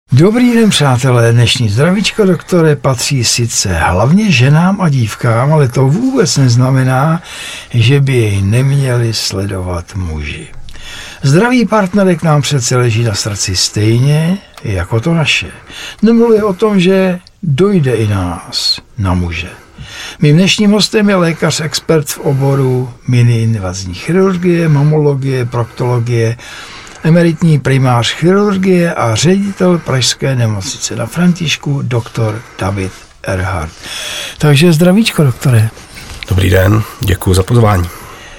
Dobrý den, přátelé. Dnešní zdravíčko, doktore, patří sice hlavně ženám a dívkám, ale to vůbec neznamená, že by jej neměli sledovat muži. Zdraví partnerek nám přece leží na srdci stejně jako to naše. Nemluvě o tom, že dojde i na nás, na muže. Mým dnešním hostem je lékař expert v oboru miniinvazní chirurgie, mamologie, proktologie, emeritní primář chirurgie a ředitel Pražské nemocnice Na Františku, doktor David Erhardt. Takže zdravíčko, doktore. Dobrý den, děkuji za pozvání.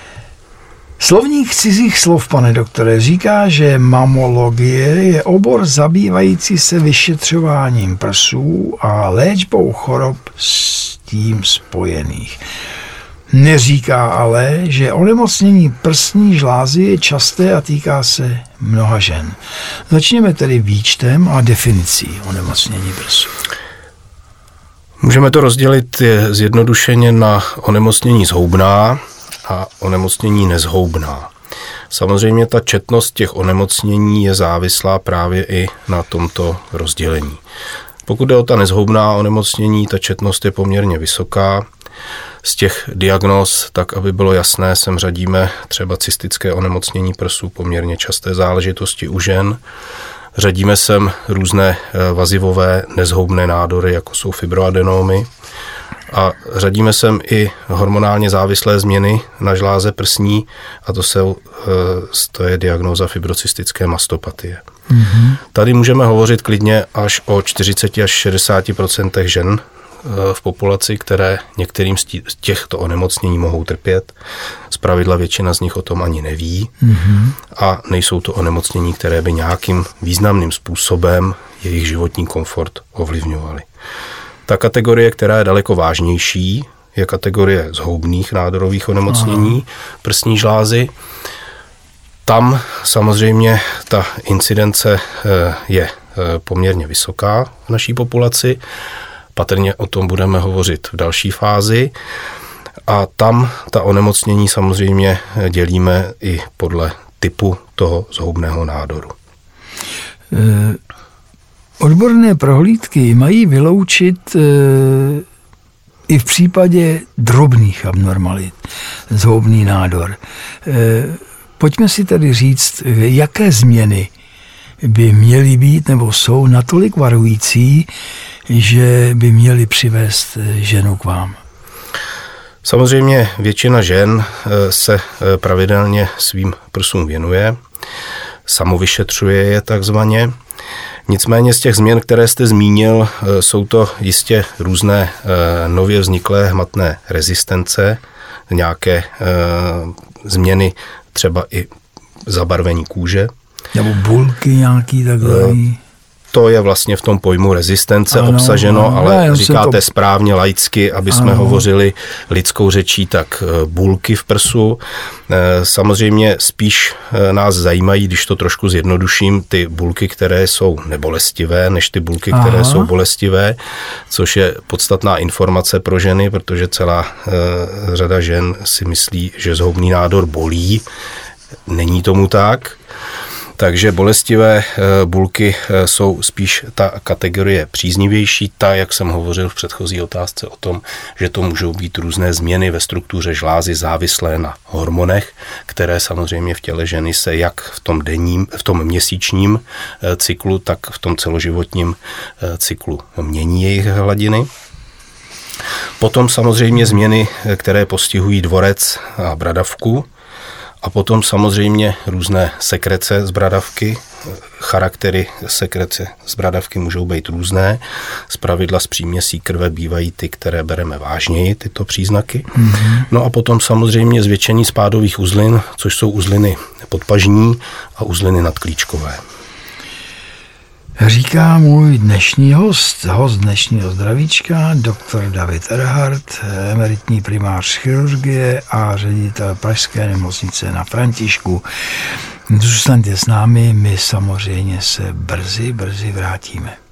Slovník cizích slov, pane doktore, říká, že mamologie je obor zabývající se vyšetřováním prsů a léčbou chorob s tím spojených. Neříká ale, že onemocnění prsní žlázy je časté a týká se mnoha žen. Začněme tedy výčtem a definicí onemocnění prsu. Můžeme to rozdělit zjednodušeně na onemocnění zhoubná a onemocnění nezhoubná. Samozřejmě ta četnost těch onemocnění je závislá právě i na tomto rozdělení. Pokud jde o ta nezhoubná onemocnění, ta četnost je poměrně vysoká. Z těch diagnóz, tak aby bylo jasné, sem řadíme třeba cystické onemocnění prsu, poměrně časté záležitosti u žen. Řadíme sem různé vazivové nezhoubné nádory, jako jsou fibroadenómy. A řadíme sem i hormonálně závislé změny na žláze prsní, a to je diagnóza fibrocystické mastopatie. Mm-hmm. Tady můžeme hovořit klidně až o 40 až 60% žen v populaci, které některým z těchto onemocnění mohou trpět. Zpravidla většina z nich o tom ani neví. Mm-hmm. A nejsou to onemocnění, které by nějakým významným způsobem jejich životní komfort ovlivňovaly. Ta kategorie, která je daleko vážnější, je kategorie zhoubných nádorových onemocnění prsní žlázy. Tam samozřejmě ta incidence je poměrně vysoká v naší populaci. Patrně o tom budeme hovořit v další fázi. A tam ta onemocnění samozřejmě dělíme i podle typu toho zhoubného nádoru. Odborné prohlídky mají vyloučit i v případě drobných abnormalit zhoubný nádor. Pojďme si tedy říct, jaké změny by měly být nebo jsou natolik varující, že by měly přivést ženu k vám. Samozřejmě většina žen se pravidelně svým prsům věnuje, samovyšetřuje je takzvaně. Nicméně z těch změn, které jste zmínil, jsou to jistě různé nově vzniklé hmatné rezistence, nějaké změny, třeba i zabarvení kůže. Nebo bulky nějaký takový. To je vlastně v tom pojmu rezistence obsaženo, ale říkáte správně laicky, aby jsme hovořili lidskou řečí, tak bulky v prsu. Samozřejmě spíš nás zajímají, když to trošku zjednoduším, ty bulky, které jsou nebolestivé, než ty bulky, které jsou bolestivé, což je podstatná informace pro ženy, protože celá řada žen si myslí, že zhoubný nádor bolí. Není tomu tak. Takže bolestivé bulky jsou spíš ta kategorie příznivější, ta, jak jsem hovořil v předchozí otázce o tom, že to můžou být různé změny ve struktuře žlázy závislé na hormonech, které samozřejmě v těle ženy se jak v tom měsíčním cyklu, tak v tom celoživotním cyklu mění jejich hladiny. Potom samozřejmě změny, které postihují dvorec a bradavku. A potom samozřejmě různé sekrece z bradavky. Charaktery sekrece z bradavky můžou být různé. Zpravidla z příměsí krve bývají ty, které bereme vážněji, tyto příznaky. Mm-hmm. No a potom samozřejmě zvětšení spádových uzlin, což jsou uzliny podpažní a uzliny nadklíčkové. Říká můj dnešní host dnešního zdravíčka, doktor David Erhardt, emeritní primář chirurgie a ředitel Pražské nemocnice Na Františku. Zůstaňte s námi, my samozřejmě se brzy vrátíme.